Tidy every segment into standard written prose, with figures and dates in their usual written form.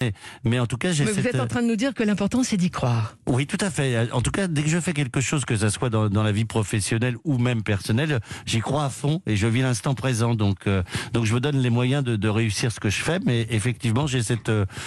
Mais en tout cas, j'ai Mais vous êtes en train de nous dire que l'important, c'est d'y croire. Oui, tout à fait. En tout cas, dès que je fais quelque chose, que ça soit dans la vie professionnelle ou même personnelle, j'y crois à fond et je vis l'instant présent. Donc je me donne les moyens de réussir ce que je fais. Mais effectivement, j'ai cette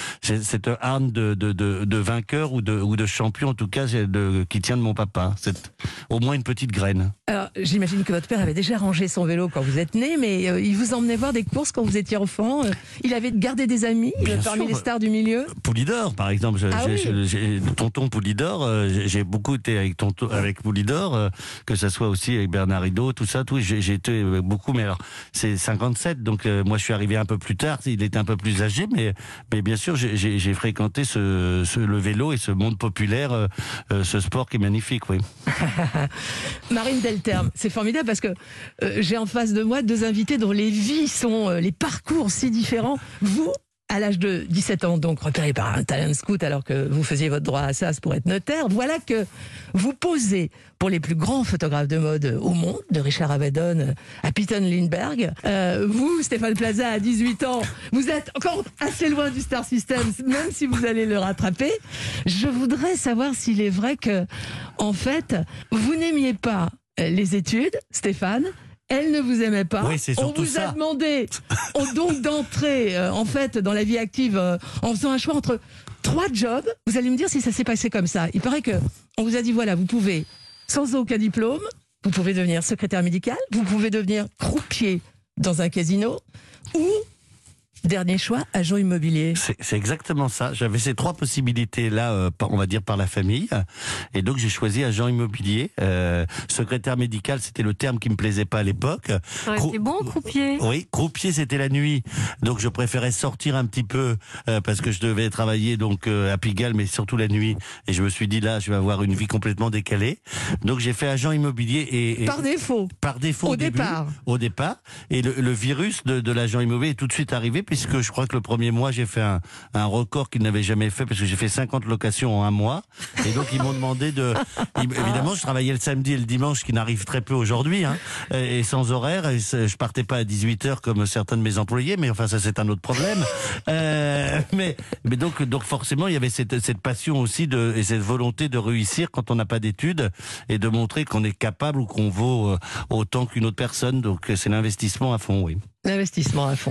âme de vainqueur ou de champion, en tout cas, qui tient de mon papa. C'est au moins une petite graine. Alors, j'imagine que votre père avait déjà rangé son vélo quand vous êtes né, mais il vous emmenait voir des courses quand vous étiez enfant. Il avait gardé des amis parmi les stars du milieu. Poulidor, par exemple. J'ai tonton Poulidor. J'ai beaucoup été avec Poulidor, que ça soit aussi avec Bernard Hinault, tout ça. J'ai été beaucoup, mais alors c'est 57, donc moi je suis arrivé un peu plus tard. Il était un peu plus âgé, mais bien sûr j'ai fréquenté le vélo et ce monde populaire, ce sport qui est magnifique, oui. Marine Delterme, c'est formidable parce que j'ai en face de moi deux invités dont les vies sont, les parcours si différents. Vous, à l'âge de 17 ans, donc repéré par un talent scout alors que vous faisiez votre droit à SAS pour être notaire, voilà que vous posez pour les plus grands photographes de mode au monde, de Richard Avedon à Peyton Lindbergh. Vous, Stéphane Plaza, à 18 ans, vous êtes encore assez loin du Star System, même si vous allez le rattraper. Je voudrais savoir s'il est vrai que, en fait, vous n'aimiez pas les études, Stéphane. Elle ne vous aimait pas. Oui, c'est surtout on vous a demandé donc d'entrer en fait dans la vie active en faisant un choix entre 3 jobs. Vous allez me dire si ça s'est passé comme ça. Il paraît que on vous a dit voilà, vous pouvez sans aucun diplôme, vous pouvez devenir secrétaire médical, vous pouvez devenir croupier dans un casino ou dernier choix, agent immobilier. C'est exactement ça. J'avais ces 3 possibilités-là, on va dire par la famille. Et donc, j'ai choisi agent immobilier. Secrétaire médical, c'était le terme qui me plaisait pas à l'époque. Ouais, c'est bon, croupier. Oui, croupier, c'était la nuit. Donc, je préférais sortir un petit peu parce que je devais travailler donc à Pigalle, mais surtout la nuit. Et je me suis dit, là, je vais avoir une vie complètement décalée. Donc, j'ai fait agent immobilier et par défaut. Par défaut au départ. Au départ. Et le virus de l'agent immobilier est tout de suite arrivé puisque je crois que le premier mois, j'ai fait un record qu'ils n'avaient jamais fait parce que j'ai fait 50 locations en un mois. Et donc, ils m'ont demandé évidemment, je travaillais le samedi et le dimanche, ce qui n'arrive très peu aujourd'hui, hein, et sans horaire. Et je partais pas à 18h comme certains de mes employés, mais enfin, ça, c'est un autre problème. Mais donc, forcément, il y avait cette passion aussi et cette volonté de réussir quand on n'a pas d'études et de montrer qu'on est capable ou qu'on vaut autant qu'une autre personne. Donc, c'est l'investissement à fond, oui. L'investissement à fond.